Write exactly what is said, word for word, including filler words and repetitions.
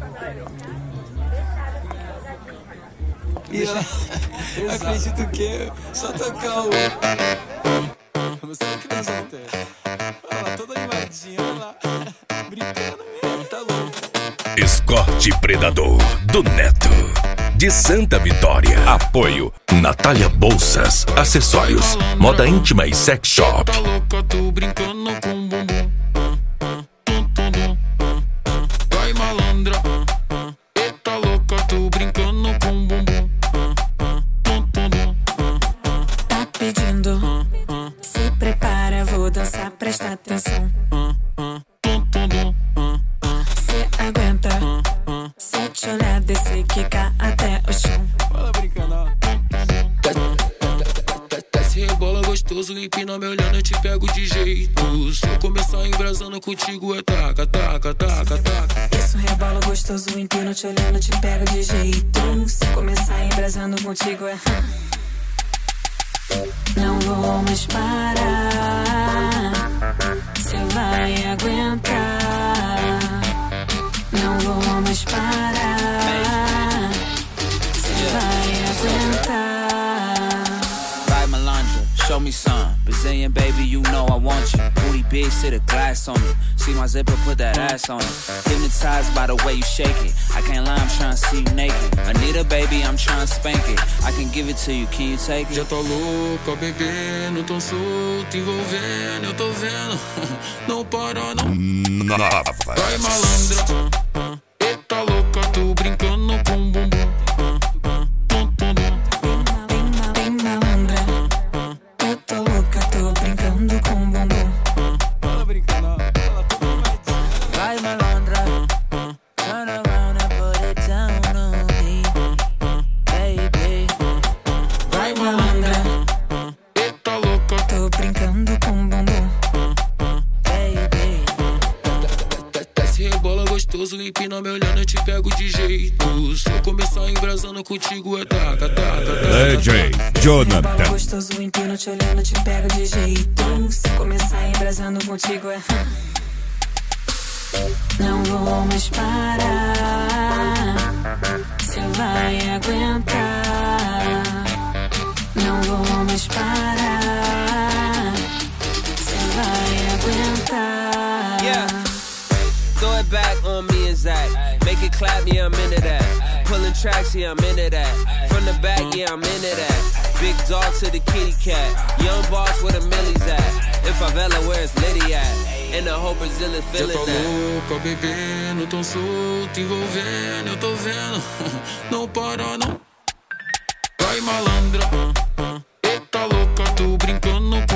E eu acredito que só tocar o... Você acredita? Olha lá, toda animadinha, olha lá. Brincando mesmo, tá louco. Escorte Predador do Neto, de Santa Vitória. Apoio Natália Bolsas, acessórios, moda íntima e sex shop. Tá louca, tô brincando com bumbum. Vai malandra. Eita louca, tô brincando com bumbum. Tá pedindo, se prepara, vou dançar, presta atenção. Cê aguenta, se te olhar, descer, quicar até o chão. Fala brincando, ó. Desce, rebola gostoso, empina me olhando, eu te pego de jeito. Se eu começar embrasando contigo é taca, taca, taca, taca. Isso rebola gostoso, empino te olhando, te pego de jeito. Se começar embrasando contigo é... Não vou mais parar, cê vai aguentar. Não vou mais parar, cê vai aguentar. Vai malandra, show me some. Brazilian baby, you know I want you. Booty big, sit a glass on it. See my zipper, put that ass on it. Hypnotized by the way you shake it. I can't lie, I'm tryna see you naked. Anita baby, I'm tryna spank it. I can give it to you, can you take it? Já tá louca, bebendo, tão solto, envolvendo, eu tô vendo. Não para não. Vai malandra. Eita louca, tô brincando com bumbum. Bem malandra, eu tô louca, tô brincando com bumbum. Fala brincando, ó. Olha lá, toda animadinha. Vai malandra, turn around and put it down on me, baby. Vai malandra, Eita louca, tô brincando com bumbum. Baby. desce, rebola gostoso, empina me olhando, eu te pego de jeito. Se eu começar embrasando contigo é taca, taca, taca. D J Rebola Jonathan. gostoso, empino te olhando, te pego de jeito. Se começar embrasando contigo é... Não vou mais parar, cê vai aguentar. Não vou mais parar, cê vai aguentar. Yeah. Throw it back on me and Zach. Make it clap, yeah, I'm into that. Pulling tracks, yeah, I'm into that. From the back, yeah, I'm into that. Big dog to the kitty cat. Young boss where the millies at. In favela, where it's Liddy at. And the whole Brazil is Já feeling tá that. louca, bebendo, tão solto, envolvendo, eu tô vendo. Não para não. Vai malandra. Eita louca, tô brincando com